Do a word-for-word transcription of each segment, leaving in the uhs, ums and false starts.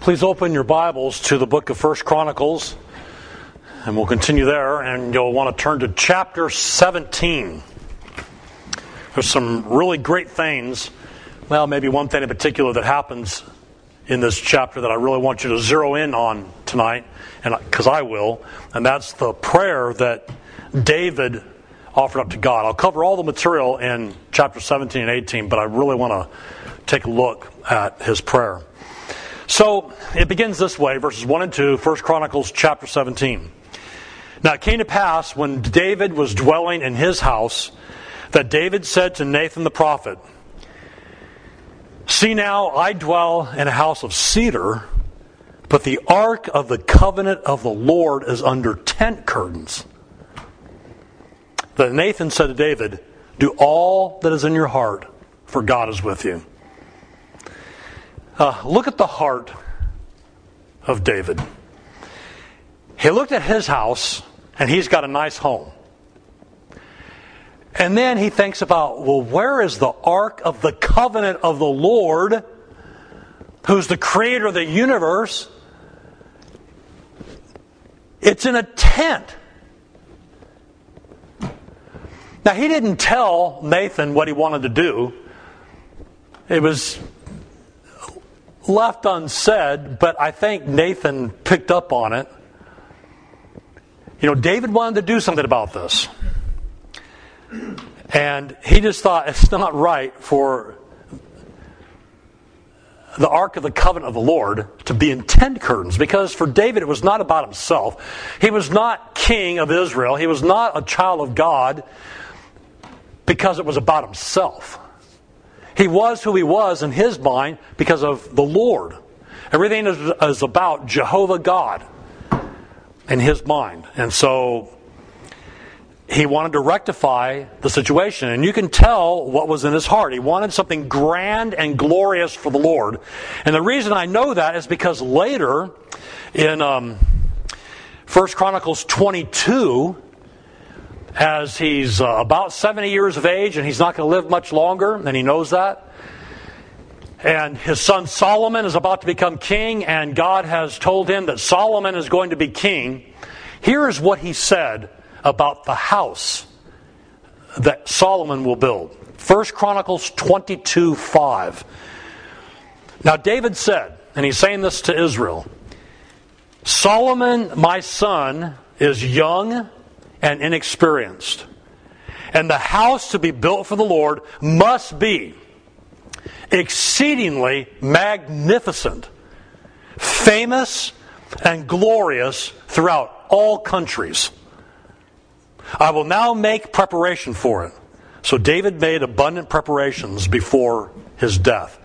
Please open your Bibles to the book of First Chronicles, and we'll continue there, and you'll want to turn to chapter seventeen. There's some really great things, well, maybe one thing in particular that happens in this chapter that I really want you to zero in on tonight, and because I will, and that's the prayer that David offered up to God. I'll cover all the material in chapter seventeen and eighteen, but I really want to take a look at his prayer. So, it begins this way, verses one and two, First Chronicles chapter seventeen. Now it came to pass, when David was dwelling in his house, that David said to Nathan the prophet, "See now, I dwell in a house of cedar, but the ark of the covenant of the Lord is under tent curtains." Then Nathan said to David, "Do all that is in your heart, for God is with you." Uh, look at the heart of David. He looked at his house, and he's got a nice home. And then he thinks about, well, where is the ark of the covenant of the Lord, who's the creator of the universe? It's in a tent. Now, he didn't tell Nathan what he wanted to do. It was left unsaid, but I think Nathan picked up on it. You know, David wanted to do something about this. And he just thought it's not right for the Ark of the Covenant of the Lord to be in tent curtains, because for David it was not about himself. He was not king of Israel. He was not a child of God because it was about himself. He was who he was in his mind because of the Lord. Everything is, is about Jehovah God in his mind. And so he wanted to rectify the situation. And you can tell what was in his heart. He wanted something grand and glorious for the Lord. And the reason I know that is because later in um, First Chronicles twenty-two, as he's uh, about seventy years of age, and he's not going to live much longer, and he knows that. And his son Solomon is about to become king, and God has told him that Solomon is going to be king. Here is what he said about the house that Solomon will build. First Chronicles twenty-two five. Now David said, and he's saying this to Israel, "Solomon, my son, is young and inexperienced, and the house to be built for the Lord must be exceedingly magnificent, famous and glorious throughout all countries. I will now make preparation for it." So David made abundant preparations before his death.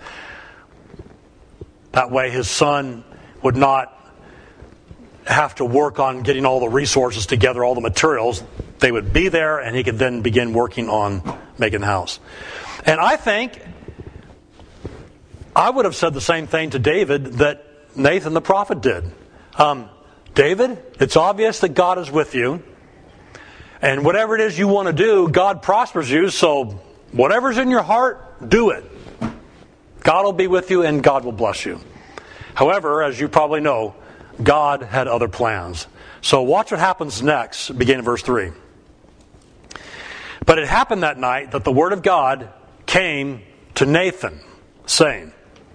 That way his son would not have to work on getting all the resources together, all the materials. They would be there, and he could then begin working on making the house. And I think I would have said the same thing to David that Nathan the prophet did. Um, David, it's obvious that God is with you, and whatever it is you want to do, God prospers you, so whatever's in your heart, do it. God will be with you, and God will bless you. However, as you probably know, God had other plans. So watch what happens next, beginning in verse three. "But it happened that night that the word of God came to Nathan, saying,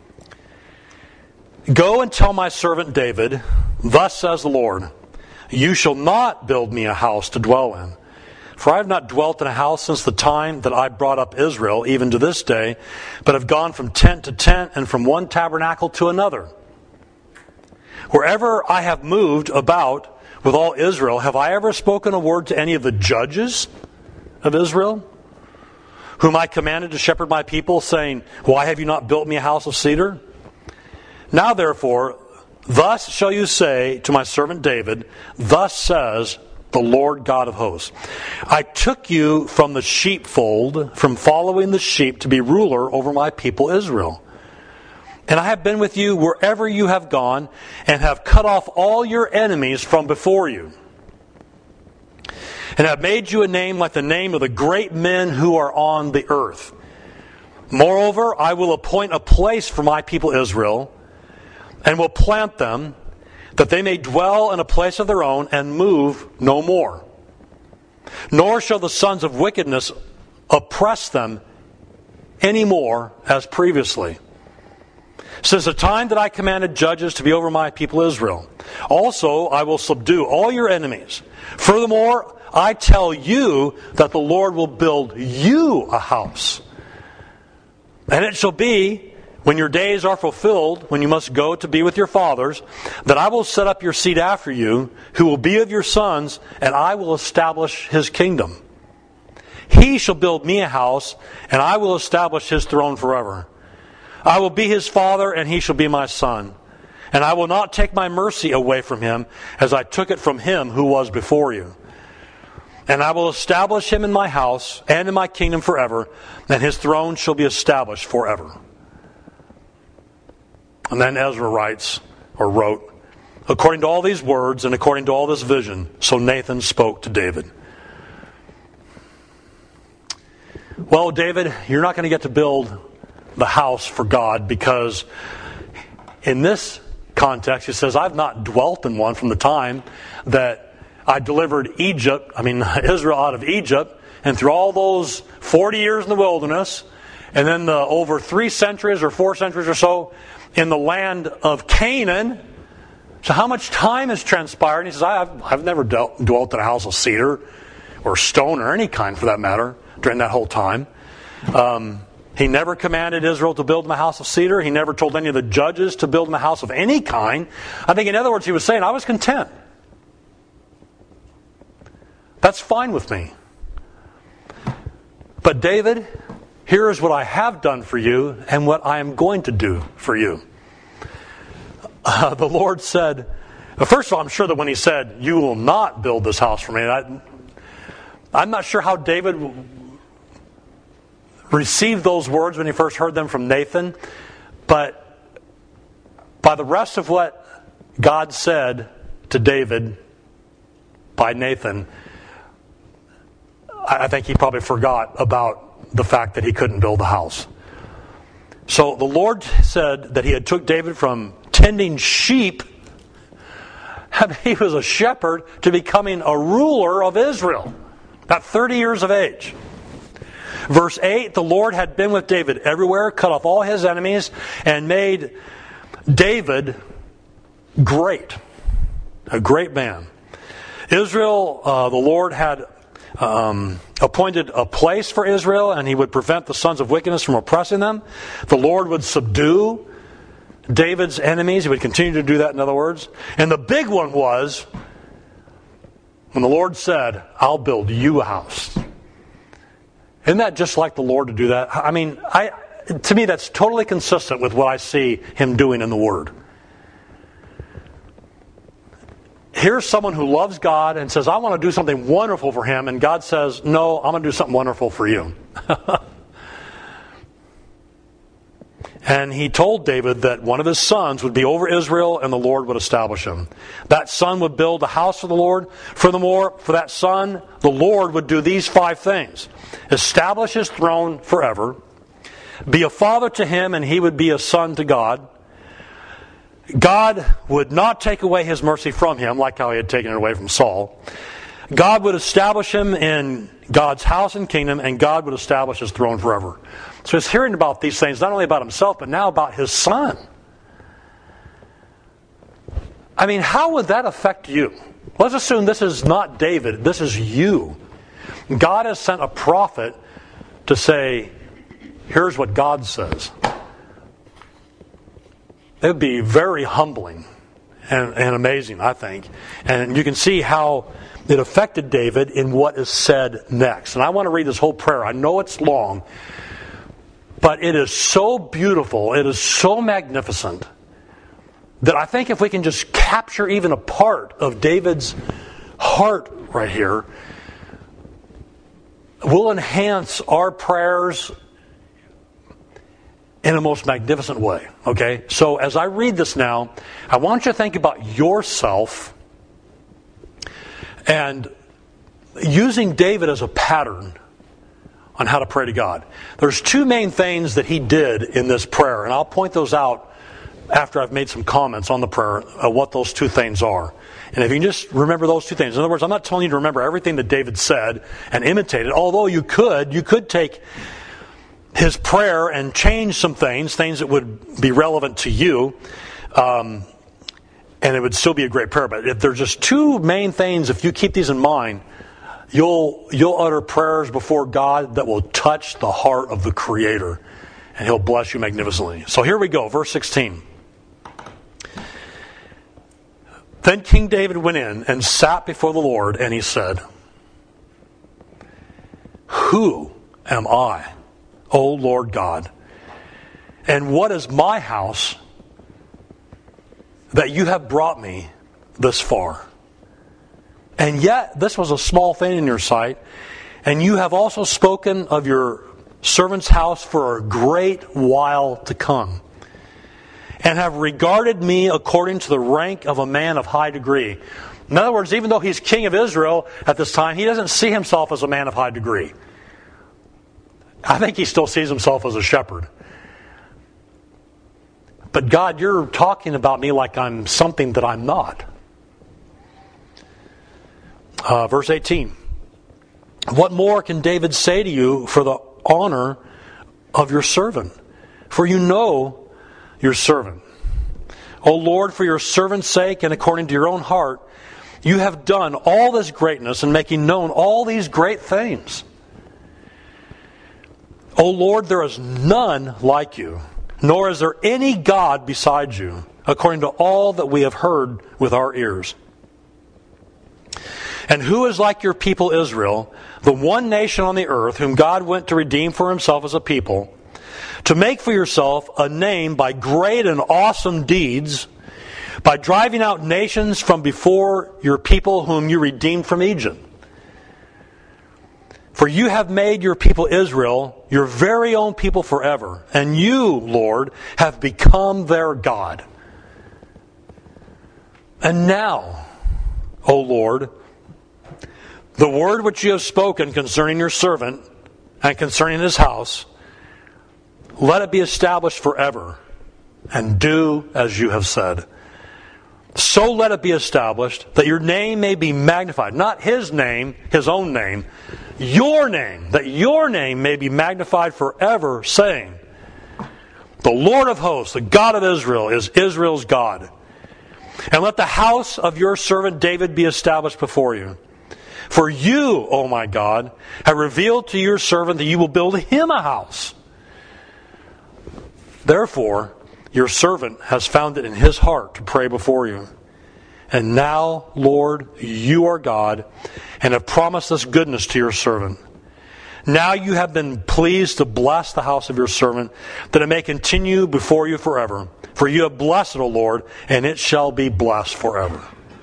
'Go and tell my servant David, thus says the Lord, you shall not build me a house to dwell in. For I have not dwelt in a house since the time that I brought up Israel, even to this day, but have gone from tent to tent and from one tabernacle to another. Wherever I have moved about with all Israel, have I ever spoken a word to any of the judges of Israel, whom I commanded to shepherd my people, saying, why have you not built me a house of cedar? Now therefore, thus shall you say to my servant David, thus says the Lord God of hosts, I took you from the sheepfold, from following the sheep, to be ruler over my people Israel. And I have been with you wherever you have gone, and have cut off all your enemies from before you. And have made you a name like the name of the great men who are on the earth. Moreover, I will appoint a place for my people Israel, and will plant them, that they may dwell in a place of their own and move no more. Nor shall the sons of wickedness oppress them any more as previously, since the time that I commanded judges to be over my people Israel. Also I will subdue all your enemies. Furthermore, I tell you that the Lord will build you a house. And it shall be, when your days are fulfilled, when you must go to be with your fathers, that I will set up your seed after you, who will be of your sons, and I will establish his kingdom. He shall build me a house, and I will establish his throne forever. I will be his father, and he shall be my son. And I will not take my mercy away from him, as I took it from him who was before you. And I will establish him in my house and in my kingdom forever, and his throne shall be established forever. And then Ezra writes, or wrote, according to all these words and according to all this vision, so Nathan spoke to David. Well, David, you're not going to get to build the house for God, because in this context, it says, I've not dwelt in one from the time that I delivered Egypt, I mean Israel out of Egypt, and through all those forty years in the wilderness, and then the over three centuries or four centuries or so in the land of Canaan. So how much time has transpired? And he says, I've, I've never dealt, dwelt in a house of cedar or stone or any kind for that matter during that whole time. Um, he never commanded Israel to build him a house of cedar. He never told any of the judges to build him a house of any kind. I think in other words he was saying, I was content. That's fine with me. But David, here is what I have done for you and what I am going to do for you. Uh, the Lord said, first of all, I'm sure that when he said, you will not build this house for me, I, I'm not sure how David received those words when he first heard them from Nathan, but by the rest of what God said to David by Nathan, I think he probably forgot about the fact that he couldn't build a house. So the Lord said that he had took David from tending sheep, I mean, he was a shepherd, to becoming a ruler of Israel at thirty years of age. Verse eight, the Lord had been with David everywhere, cut off all his enemies, and made David great. A great man. Israel, uh, the Lord had Um, appointed a place for Israel, and he would prevent the sons of wickedness from oppressing them. The Lord would subdue David's enemies. He would continue to do that, in other words. And the big one was when the Lord said, I'll build you a house. Isn't that just like the Lord to do that? I mean, I, to me that's totally consistent with what I see him doing in the Word. Here's someone who loves God and says, I want to do something wonderful for him. And God says, no, I'm going to do something wonderful for you. And he told David that one of his sons would be over Israel and the Lord would establish him. That son would build a house for the Lord. Furthermore, for that son, the Lord would do these five things. Establish his throne forever. Be a father to him and he would be a son to God. God would not take away his mercy from him, like how he had taken it away from Saul. God would establish him in God's house and kingdom, and God would establish his throne forever. So he's hearing about these things, not only about himself, but now about his son. I mean, how would that affect you? Let's assume this is not David, this is you. God has sent a prophet to say, here's what God says. It would be very humbling and, and amazing, I think. And you can see how it affected David in what is said next. And I want to read this whole prayer. I know it's long, but it is so beautiful, it is so magnificent, that I think if we can just capture even a part of David's heart right here, we'll enhance our prayers in a most magnificent way. Okay? So as I read this now, I want you to think about yourself and using David as a pattern on how to pray to God. There's two main things that he did in this prayer, and I'll point those out after I've made some comments on the prayer, uh, what those two things are. And if you can just remember those two things. In other words, I'm not telling you to remember everything that David said and imitate it, although you could. You could take his prayer and change some things, things that would be relevant to you, um, and it would still be a great prayer. But if there's just two main things, if you keep these in mind, you'll you'll utter prayers before God that will touch the heart of the Creator, and He'll bless you magnificently. So here we go, verse sixteen. Then King David went in and sat before the Lord, and he said, "Who am I, O Lord God? And what is my house that you have brought me this far? And yet this was a small thing in your sight, and you have also spoken of your servant's house for a great while to come, and have regarded me according to the rank of a man of high degree." In other words, even though he's king of Israel at this time, he doesn't see himself as a man of high degree. I think he still sees himself as a shepherd. But God, you're talking about me like I'm something that I'm not. Uh, verse eighteen. What more can David say to you for the honor of your servant? For you know your servant. O Lord, for your servant's sake and according to your own heart, you have done all this greatness and making known all these great things. O Lord, there is none like you, nor is there any God besides you, according to all that we have heard with our ears. And who is like your people Israel, the one nation on the earth, whom God went to redeem for himself as a people, to make for yourself a name by great and awesome deeds, by driving out nations from before your people whom you redeemed from Egypt? For you have made your people Israel your very own people forever, and you, Lord, have become their God. And now, O Lord, the word which you have spoken concerning your servant and concerning his house, let it be established forever, and do as you have said. So let it be established, that your name may be magnified. Not his name, his own name. Your name, that your name may be magnified forever, saying, the Lord of hosts, the God of Israel, is Israel's God. And let the house of your servant David be established before you. For you, O my God, have revealed to your servant that you will build him a house. Therefore, your servant has found it in his heart to pray before you. And now, Lord, you are God, and have promised this goodness to your servant. Now you have been pleased to bless the house of your servant, that it may continue before you forever. For you have blessed it, O Lord, and it shall be blessed forever.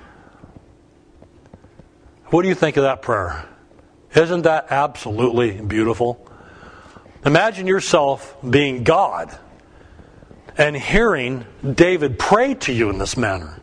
What do you think of that prayer? Isn't that absolutely beautiful? Imagine yourself being God and hearing David pray to you in this manner.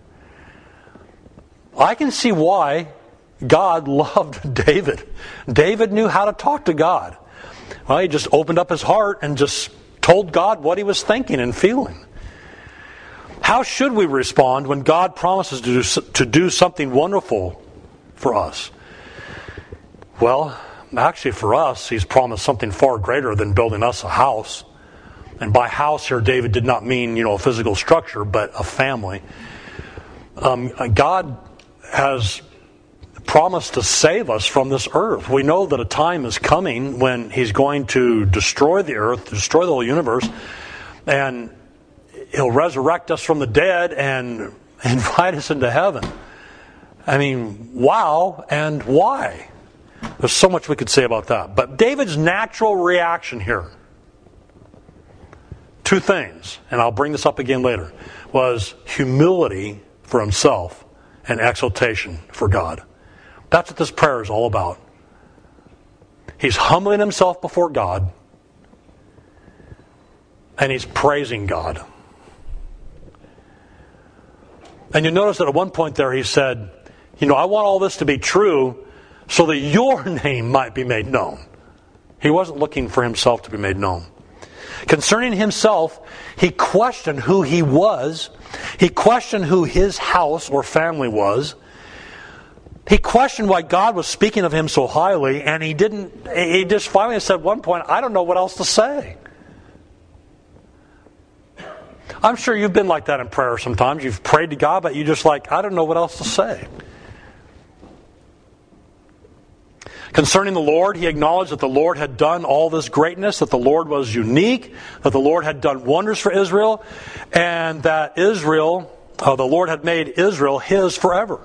I can see why God loved David. David knew how to talk to God. Well, he just opened up his heart and just told God what he was thinking and feeling. How should we respond when God promises to do, to do something wonderful for us? Well, actually for us, he's promised something far greater than building us a house. And by house here, David did not mean, you know, a physical structure, but a family. Um, God has promised to save us from this earth. We know that a time is coming when he's going to destroy the earth, destroy the whole universe, and he'll resurrect us from the dead and invite us into heaven. I mean, wow, and why? There's so much we could say about that. But David's natural reaction here, two things, and I'll bring this up again later, was humility for himself and exaltation for God. That's what this prayer is all about. He's humbling himself before God, and he's praising God. And you notice that at one point there he said, you know, I want all this to be true so that your name might be made known. He wasn't looking for himself to be made known. Concerning himself, he questioned who he was. He questioned who his house or family was. He questioned why God was speaking of him so highly, and he didn't, he just finally said at one point, I don't know what else to say. I'm sure you've been like that in prayer sometimes. You've prayed to God, but you just like, I don't know what else to say. Concerning the Lord, he acknowledged that the Lord had done all this greatness, that the Lord was unique, that the Lord had done wonders for Israel, and that Israel, uh, the Lord had made Israel his forever.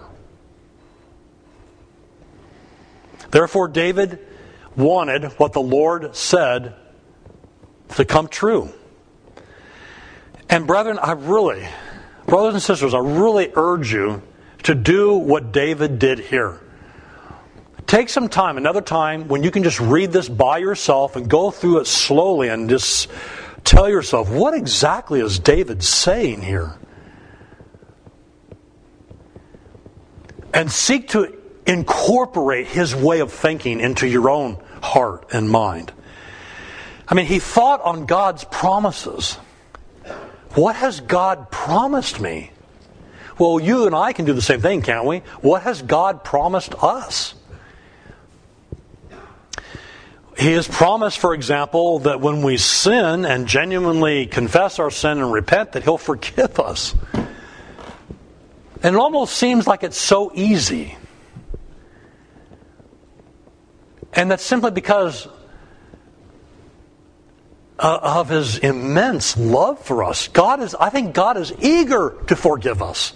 Therefore, David wanted what the Lord said to come true. And brethren, I really, brothers and sisters, I really urge you to do what David did here. Take some time, another time, when you can just read this by yourself and go through it slowly and just tell yourself, what exactly is David saying here? And seek to incorporate his way of thinking into your own heart and mind. I mean, he thought on God's promises. What has God promised me? Well, you and I can do the same thing, can't we? What has God promised us? He has promised, for example, that when we sin and genuinely confess our sin and repent, that He'll forgive us. And it almost seems like it's so easy. And that's simply because of His immense love for us. God is, I think God is eager to forgive us.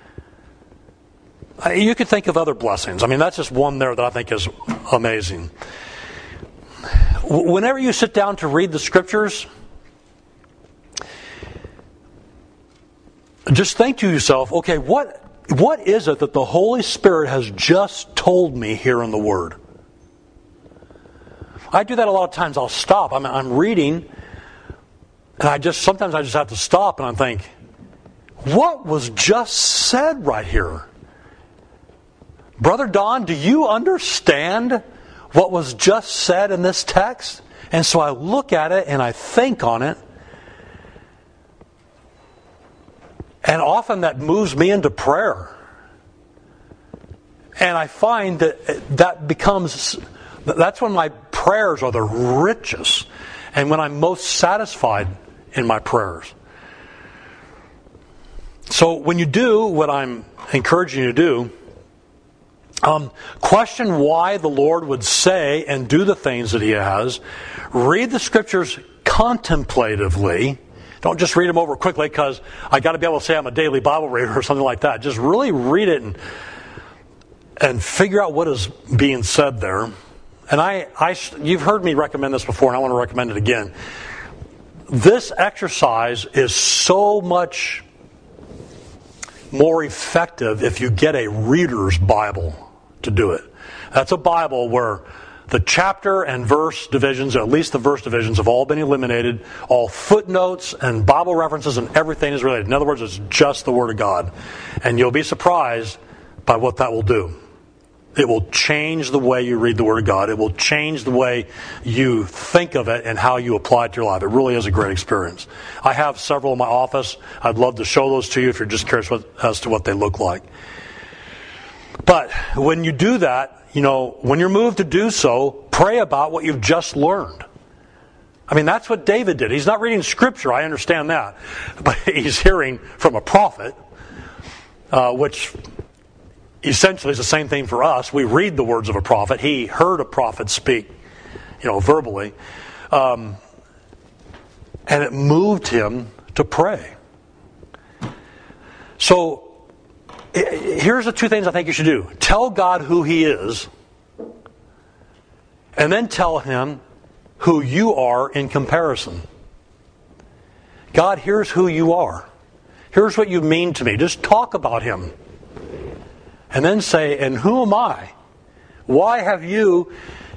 You could think of other blessings. I mean, that's just one there that I think is amazing. Whenever you sit down to read the Scriptures, just think to yourself, okay, what what is it that the Holy Spirit has just told me here in the Word? I do that a lot of times. I'll stop. I'm, I'm reading, and I just sometimes I just have to stop and I think, what was just said right here? Brother Don, do you understand what was just said in this text? And so I look at it and I think on it. And often that moves me into prayer. And I find that that becomes, that's when my prayers are the richest and when I'm most satisfied in my prayers. So when you do what I'm encouraging you to do, Um, question why the Lord would say and do the things that He has. Read the Scriptures contemplatively. Don't just read them over quickly because I got to be able to say I'm a daily Bible reader or something like that. Just really read it and and figure out what is being said there. And I, I, you've heard me recommend this before, and I want to recommend it again. This exercise is so much more effective if you get a reader's Bible to do it. That's a Bible where the chapter and verse divisions, or at least the verse divisions, have all been eliminated. All footnotes and Bible references and everything is related. In other words, it's just the Word of God. And you'll be surprised by what that will do. It will change the way you read the Word of God. It will change the way you think of it and how you apply it to your life. It really is a great experience. I have several in my office. I'd love to show those to you if you're just curious what, as to what they look like. But when you do that, you know, when you're moved to do so, pray about what you've just learned. I mean, that's what David did. He's not reading Scripture, I understand that. But he's hearing from a prophet, uh, which essentially is the same thing for us. We read the words of a prophet. He heard a prophet speak, you know, verbally. Um, and it moved him to pray. So, here's the two things I think you should do. Tell God who He is, and then tell Him who you are in comparison. God, here's who you are. Here's what you mean to me. Just talk about Him. And then say, and who am I? Why have you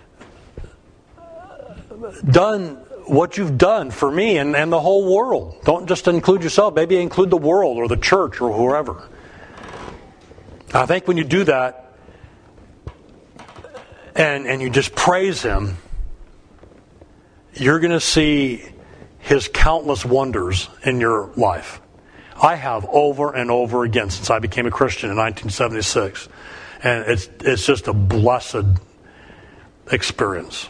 done what you've done for me and, and the whole world? Don't just include yourself. Maybe include the world or the church or whoever. I think when you do that and, and you just praise Him, you're going to see His countless wonders in your life. I have over and over again since I became a Christian in nineteen seventy-six. And it's it's just a blessed experience.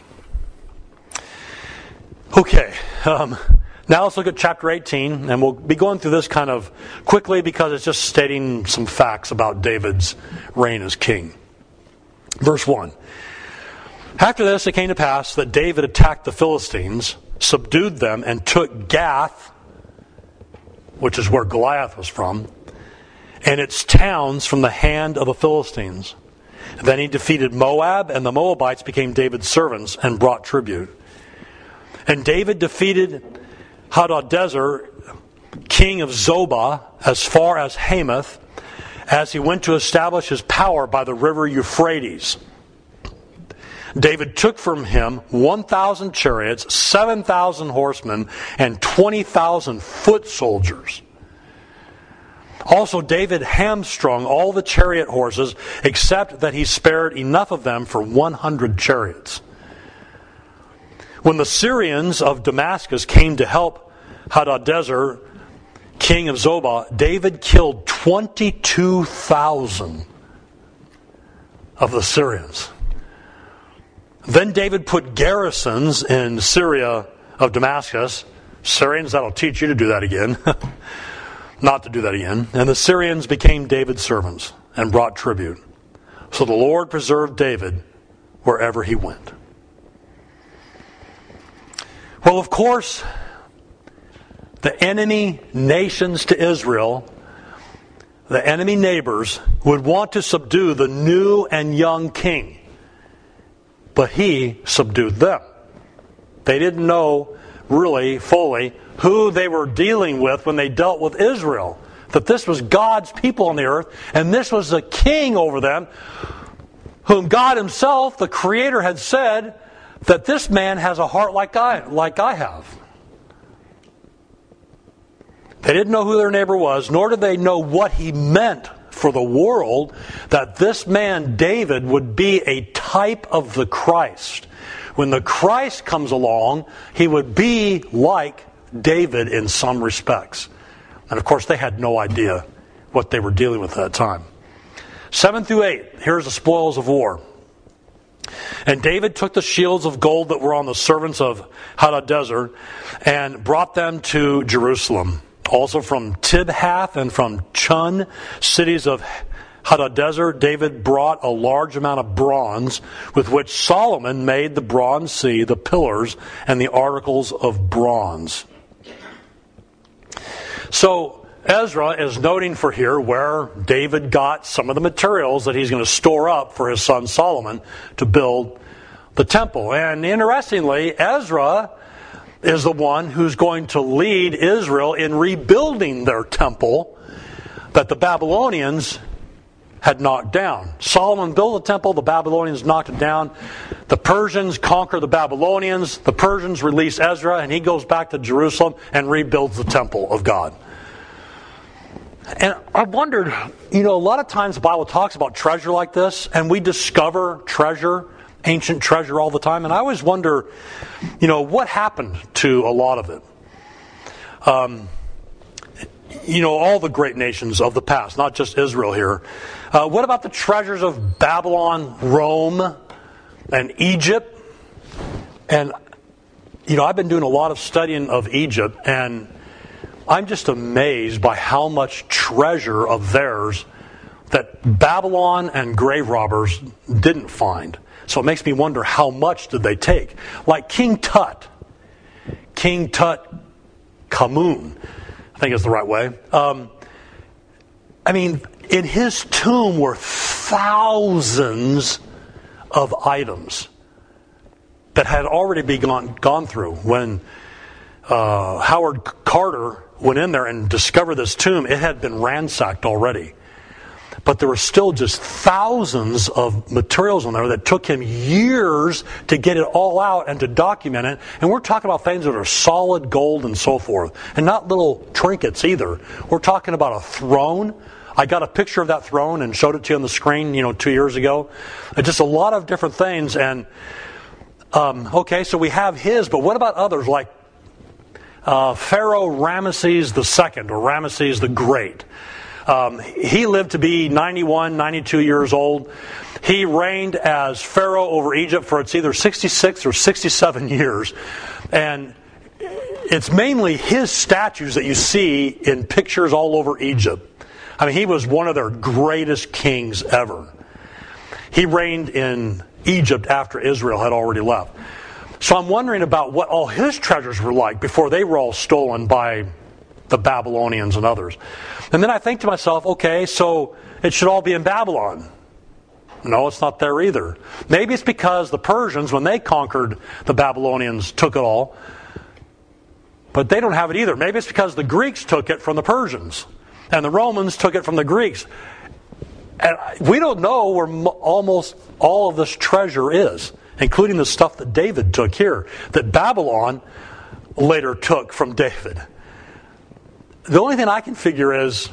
Okay, um, now let's look at chapter eighteen, and we'll be going through this kind of quickly because it's just stating some facts about David's reign as king. Verse one. After this it came to pass that David attacked the Philistines, subdued them, and took Gath, which is where Goliath was from, and its towns from the hand of the Philistines. Then he defeated Moab, and the Moabites became David's servants and brought tribute. And David defeated Hadadezer, king of Zobah, as far as Hamath, as he went to establish his power by the river Euphrates. David took from him one thousand chariots, seven thousand horsemen, and twenty thousand foot soldiers. Also David hamstrung all the chariot horses, except that he spared enough of them for one hundred chariots. When the Syrians of Damascus came to help Hadadezer, king of Zobah, David killed twenty-two thousand of the Syrians. Then David put garrisons in Syria of Damascus. Syrians, that'll teach you to do that again. Not to do that again. And the Syrians became David's servants and brought tribute. So the Lord preserved David wherever he went. Well, of course, the enemy nations to Israel, the enemy neighbors, would want to subdue the new and young king. But he subdued them. They didn't know really fully who they were dealing with when they dealt with Israel. That this was God's people on the earth, and this was the king over them, whom God himself, the Creator, had said that this man has a heart like I, like I have. They didn't know who their neighbor was, nor did they know what he meant for the world, that this man David would be a type of the Christ. When the Christ comes along, he would be like David in some respects. And of course they had no idea what they were dealing with at that time. Seven through eight, here's the spoils of war. And David took the shields of gold that were on the servants of Hadadezer and brought them to Jerusalem. Also from Tibhath and from Chun, cities of Hadadezer, David brought a large amount of bronze, with which Solomon made the bronze sea, the pillars, and the articles of bronze. So Ezra is noting for here where David got some of the materials that he's going to store up for his son Solomon to build the temple. And interestingly, Ezra is the one who's going to lead Israel in rebuilding their temple that the Babylonians had knocked down. Solomon built the temple, the Babylonians knocked it down. The Persians conquer the Babylonians. The Persians release Ezra, and he goes back to Jerusalem and rebuilds the temple of God. And I wondered, you know, a lot of times the Bible talks about treasure like this, and we discover treasure, ancient treasure all the time. And I always wonder, you know, what happened to a lot of it? Um, you know, all the great nations of the past, not just Israel here. Uh, what about the treasures of Babylon, Rome, and Egypt? And, you know, I've been doing a lot of studying of Egypt, and I'm just amazed by how much treasure of theirs that Babylon and grave robbers didn't find. So it makes me wonder, how much did they take? Like King Tut. King Tut Kamun, I think is the right way. Um, I mean, in his tomb were thousands of items that had already been gone, gone through. When uh, Howard Carter went in there and discovered this tomb, it had been ransacked already. But there were still just thousands of materials on there that took him years to get it all out and to document it. And we're talking about things that are solid gold and so forth. And not little trinkets either. We're talking about a throne. I got a picture of that throne and showed it to you on the screen, you know, two years ago. And just a lot of different things. And, um, okay, so we have his, but what about others? Like, uh, Pharaoh Ramesses the Second, or Ramesses the Great. Um, he lived to be ninety-one, ninety-two years old. He reigned as Pharaoh over Egypt for it's either sixty-six or sixty-seven years. And it's mainly his statues that you see in pictures all over Egypt. I mean, he was one of their greatest kings ever. He reigned in Egypt after Israel had already left. So I'm wondering about what all his treasures were like before they were all stolen by the Babylonians and others. And then I think to myself, okay, so it should all be in Babylon. No, it's not there either. Maybe it's because the Persians, when they conquered the Babylonians, took it all. But they don't have it either. Maybe it's because the Greeks took it from the Persians. And the Romans took it from the Greeks. And we don't know where almost all of this treasure is, including the stuff that David took here, that Babylon later took from David. The only thing I can figure is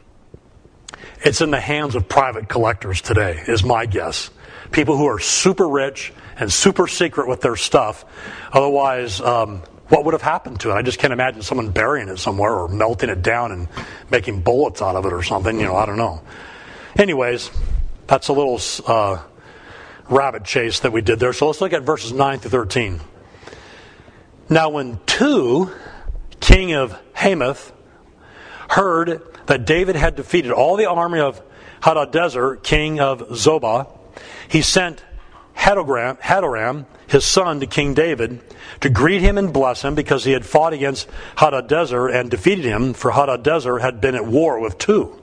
it's in the hands of private collectors today, is my guess. People who are super rich and super secret with their stuff. Otherwise, um, what would have happened to it? I just can't imagine someone burying it somewhere or melting it down and making bullets out of it or something. You know, I don't know. Anyways, that's a little uh, rabbit chase that we did there. So let's look at verses nine through thirteen. Now when Tu, king of Hamath, heard that David had defeated all the army of Hadadezer, king of Zobah, he sent Hadoram, Hadoram, his son, to King David to greet him and bless him because he had fought against Hadadezer and defeated him, for Hadadezer had been at war with Tu.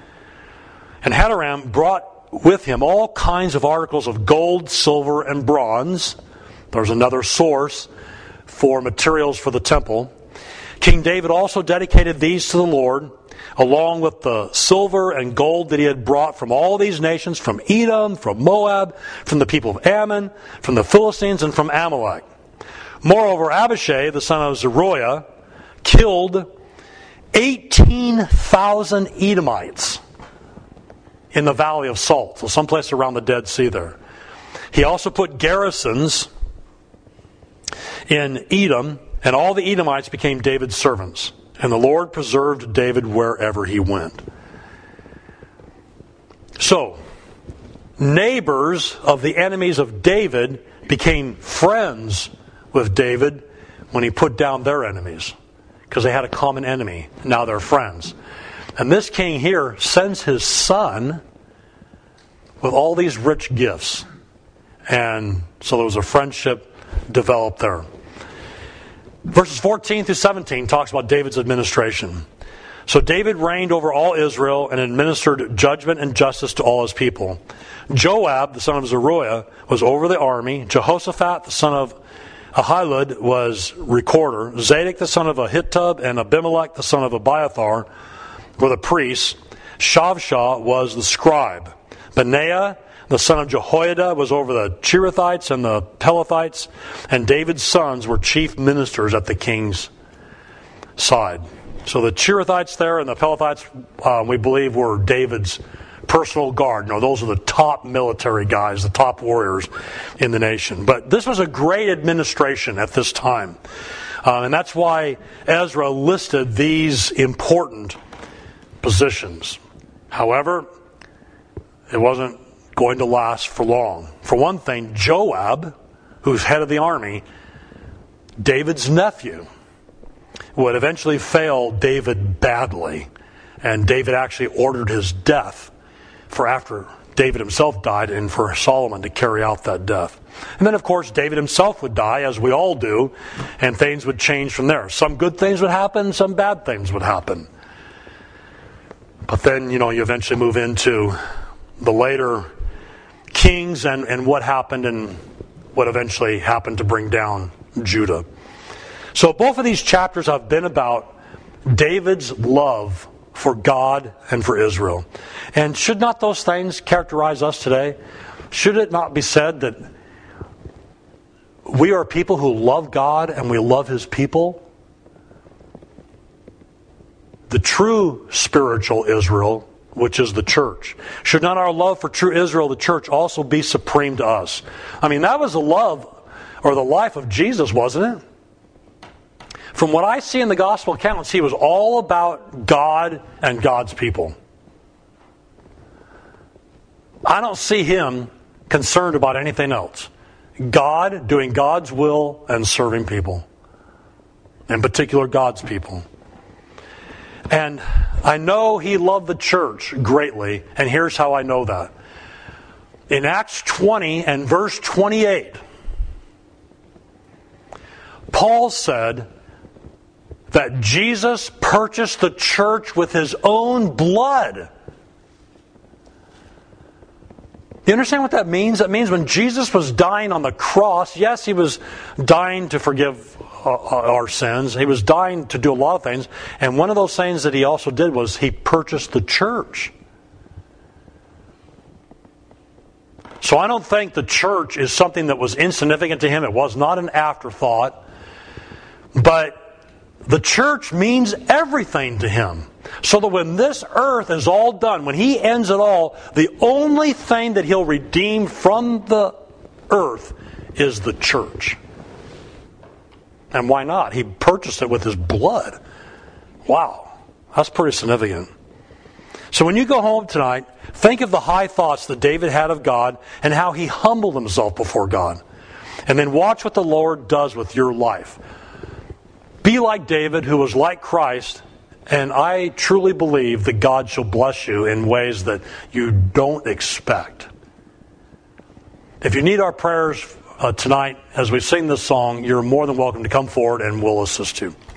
And Hadoram brought with him all kinds of articles of gold, silver, and bronze. There's another source for materials for the temple. King David also dedicated these to the Lord, along with the silver and gold that he had brought from all these nations, from Edom, from Moab, from the people of Ammon, from the Philistines, and from Amalek. Moreover, Abishai, the son of Zeruiah, killed eighteen thousand Edomites in the Valley of Salt, so someplace around the Dead Sea there. He also put garrisons in Edom, and all the Edomites became David's servants. And the Lord preserved David wherever he went. So, neighbors of the enemies of David became friends with David when he put down their enemies, because they had a common enemy. Now they're friends. And this king here sends his son with all these rich gifts. And so there was a friendship developed there. Verses fourteen through seventeen talks about David's administration. So David reigned over all Israel and administered judgment and justice to all his people. Joab, the son of Zeruiah, was over the army. Jehoshaphat, the son of Ahilud, was recorder. Zadok, the son of Ahitub, and Abimelech, the son of Abiathar, were the priests. Shavshah was the scribe. Benaiah, the son of Jehoiada, was over the Cherethites and the Pelethites, and David's sons were chief ministers at the king's side. So the Cherethites there and the Pelethites, uh, we believe, were David's personal guard. No, those are the top military guys, the top warriors in the nation. But this was a great administration at this time. Uh, and that's why Ezra listed these important positions. However, it wasn't going to last for long. For one thing, Joab, who's head of the army, David's nephew, would eventually fail David badly. And David actually ordered his death for after David himself died, and for Solomon to carry out that death. And then, of course, David himself would die, as we all do, and things would change from there. Some good things would happen, some bad things would happen. But then, you know, you eventually move into the later kings and, and what happened and what eventually happened to bring down Judah. So both of these chapters have been about David's love for God and for Israel. And should not those things characterize us today? Should it not be said that we are people who love God and we love His people? The true spiritual Israel, which is the church. Should not our love for true Israel, the church, also be supreme to us? I mean, that was the love or the life of Jesus, wasn't it? From what I see in the gospel accounts, he was all about God and God's people. I don't see him concerned about anything else. God doing God's will and serving people. In particular, God's people. And I know he loved the church greatly, and here's how I know that. In Acts twenty and verse twenty-eight, Paul said that Jesus purchased the church with his own blood. You understand what that means? That means when Jesus was dying on the cross, yes, he was dying to forgive our sins. He was dying to do a lot of things. And one of those things that he also did was he purchased the church. So I don't think the church is something that was insignificant to him. It was not an afterthought. But the church means everything to him. So that when this earth is all done, when he ends it all, the only thing that he'll redeem from the earth is the church. And why not? He purchased it with his blood. Wow, that's pretty significant. So when you go home tonight, think of the high thoughts that David had of God and how he humbled himself before God. And then watch what the Lord does with your life. Be like David, who was like Christ, and I truly believe that God shall bless you in ways that you don't expect. If you need our prayers uh, tonight as we sing this song, you're more than welcome to come forward and we'll assist you.